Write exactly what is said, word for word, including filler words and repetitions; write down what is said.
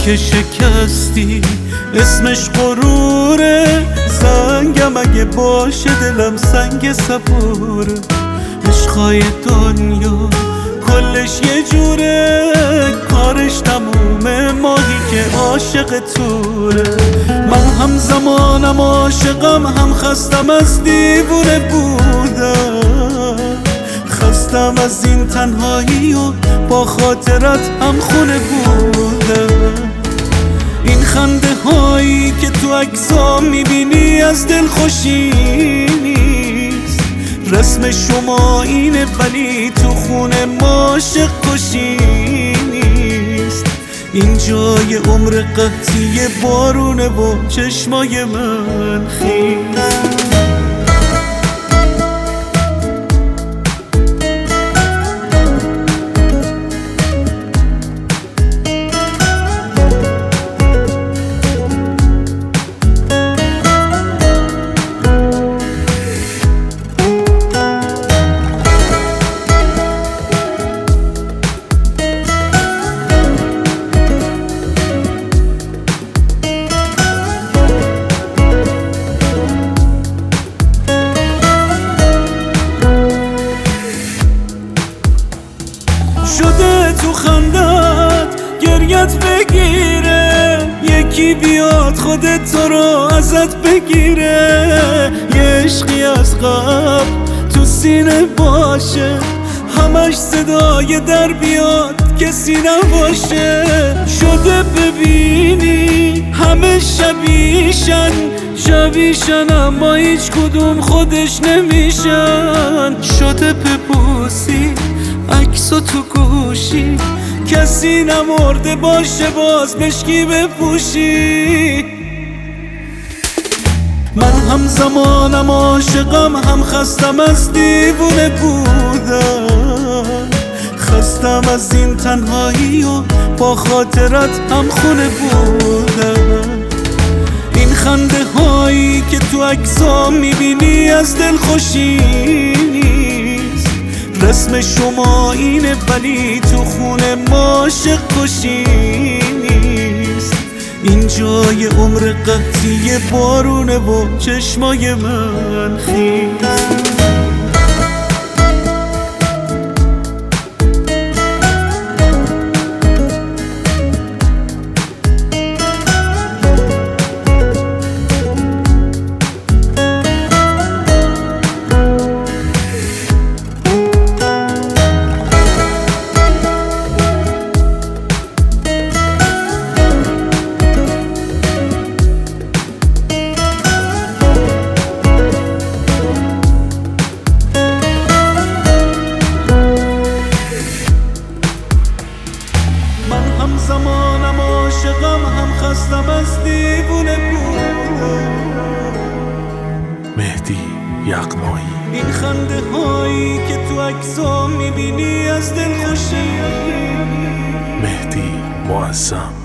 که شکستی اسمش غروره، سنگم اگه باشه دلم سنگ صبوره. عشقای دنیا کلش یه جوره، کارش تمومه ماهی که عاشق توره. من هم زمانم عاشقم، هم خستم از دیوونه بودم، خستم از این تنهایی و با خاطرت هم خونه بودم. این خنده هایی که تو عکسام میبینی از دل خوشی نیست، رسم شما اینه ولی تو خونه ما عاشق کشی نیست. این جای عمر قحطی بارونه و چشمای من خیس. شده تو خندت گریت بگیره، یکی بیاد خودت تو رو ازت بگیره. یه عشقی از قبل تو سینه باشه، همش صدای در بیاد کسی نباشه. شده ببینی همه شبیشن شبیشن اما هیچ کدوم خودش نمیشن. شده ببوسی عکسو تو گوشی، کسی نمرده باشه باز مشکی بپوشی. من هم زمانم عاشقم، هم خستم از دیوونه بودم، خستم از این تنهایی و با خاطرت هم خونه بودم. این خنده هایی که تو عکسام میبینی از دل خوشی نیست، رسم شما اینه ولی تو خونه ما عاشق کشی نیست. این جای عمر قحطی بارونه و چشمای من خیس. هم زمانم عاشقم، هم خستم از دیوونه بودم. مهدی یغمایی. این خنده هایی که تو عکسام میبینی از دل خوشی. مهدی معظم.